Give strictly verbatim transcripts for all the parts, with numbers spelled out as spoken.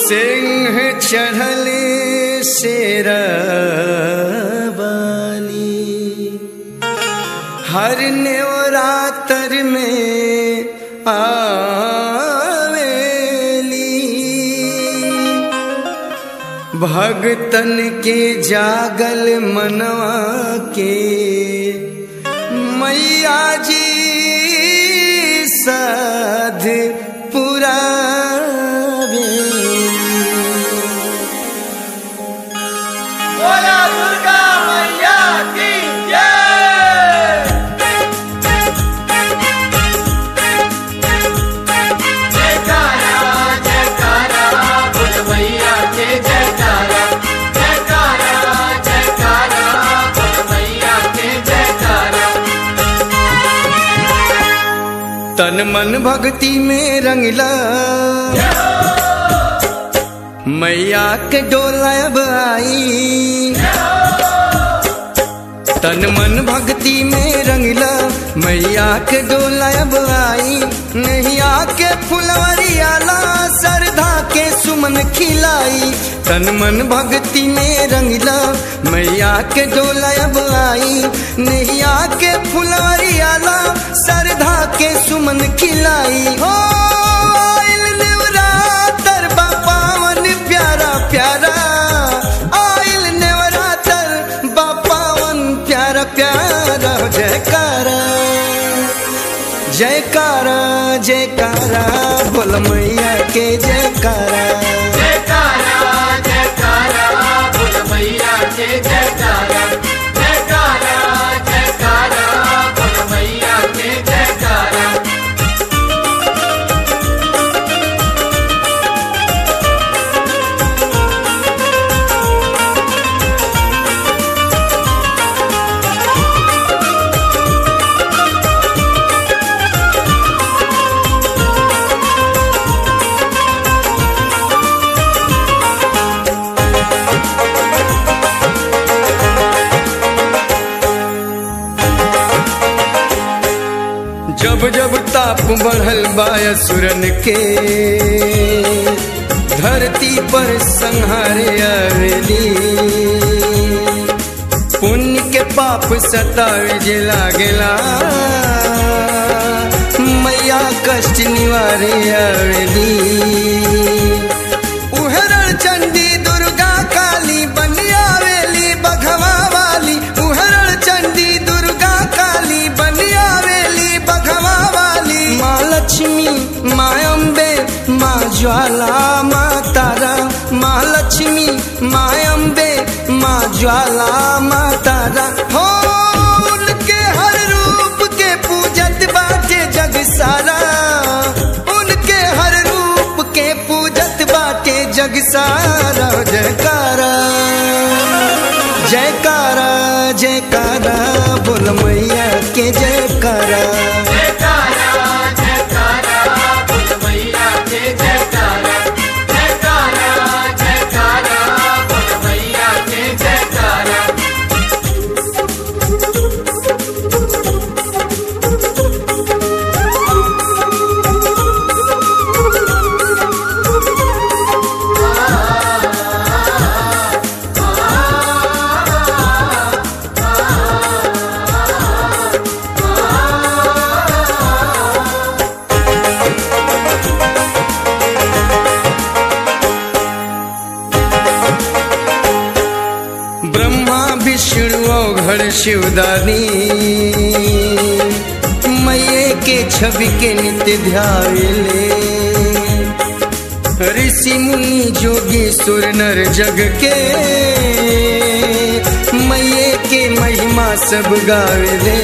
सिंह चढ़ले शेरवाली हर नेवरातर में आवेली भगतन के जागल मनवा के मैया जी साध पुरा तन मन भक्ति में रंगला मैया के डोला अब आई तन मन भक्ति में रंगला मैया के डोला अब आई नहीं आके फुलवरियाला सरधा के सुमन खिलाई तन मन भक्ति में रंगला मैया के डोला अब आई नहीं आके फुलवरियाला सरधा के सुमन खिलाई हो आइल नेवरातर बा पावन प्यारा प्यारा आइल नेवरातर बा पावन प्यारा प्यारा जयकारा जयकारा जयकारा बोल मैया के जयकारा जयकारा जयकारा बोल मैया के जयकारा जयकारा जयकारा बोल मैया के जयकारा जब जब ताप बढ़ल बायसुरन के धरती पर संहारे आवेली पुण्य के पाप सतावे जे लागेला मैया कष्ट निवारे आवेली उहरण चंडी दुर्गा काली बन आवेली बघवा वाली उहरण चंडी दुर्गा काली बन आवेली बघवा वाली माँ लक्ष्मी माँ अम्बे माँ ज्वाला माँ तारा माँ लक्ष्मी माँ अम्बे माँ ज्वाला माँ तारा हो उनके हर रूप के पूजत बाटे जग सारा उनके हर रूप के पूजत बाटे जग सारा जयकारा जयकारा जयकारा बोल मैया के जयकारा जयकारा जयकारा बोल मैया के जयकारा जयकारा जयकारा बोल मैया के जयकारा घड़ शिवदानी मैये के छवि के नित्य ध्याले ऋषि मुनि जोगी सुर नर जग के मैये के महिमा सब गावेले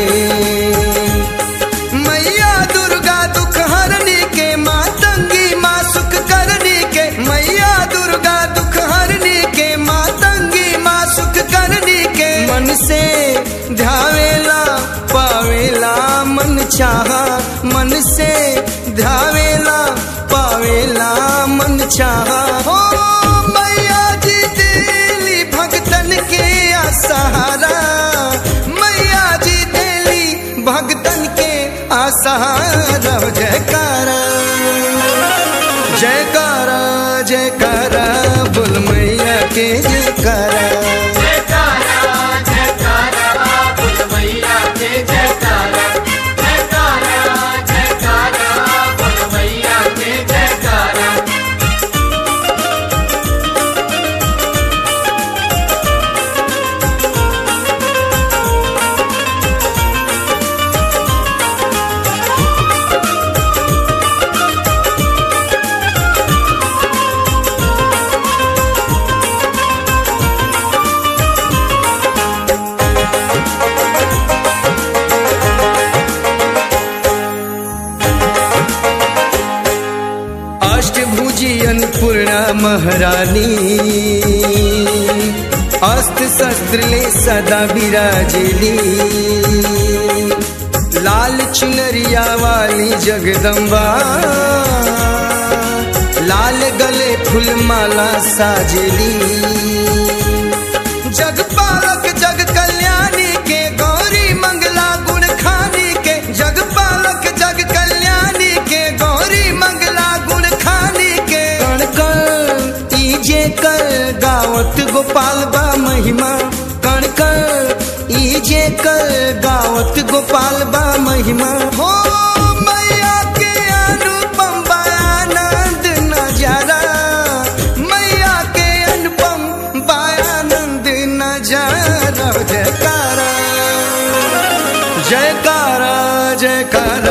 मैया दुर्गा दुख हरने के मातंगी माँ सुख करने के मैया दुर्गा दुख हरने के मातंगी माँ सुख करने के मन से ध्यावेला पावेला मन चाहा मन से ध्यावेला पावेला मन चाहा हो मैया जी दिली भक्तन के सहारा मैया जी दिली भक्तन के आसहारा जयकारा जयकारा जयकारा बोल मैया के जयकारा जयकारा जयकारा बोल मैया के जयकारा जयकारा जयकारा बोल मैया के जयकारा अष्टभुजी अन्नपूर्णा महारानी अस्त्र शस्त्र ले सदा विराजेली लाल चुनरिया वाली जगदम्बा लाल गले फूलमाला साजेली जगपालक जग कल्याणी के गौरी मंगला गुण खानी के जगपालक जग कल्याणी के गौरी मंगला गुण खानी के कण कण ईजे कर गावत गोपाल बा महिमा कण कण ईजे कर गावत गोपाल बा महिमा हो मैया के अनुपम बा आनंद नजारा मैया के अनुपम बा आनंद नजारा जयकारा जयकारा जयकारा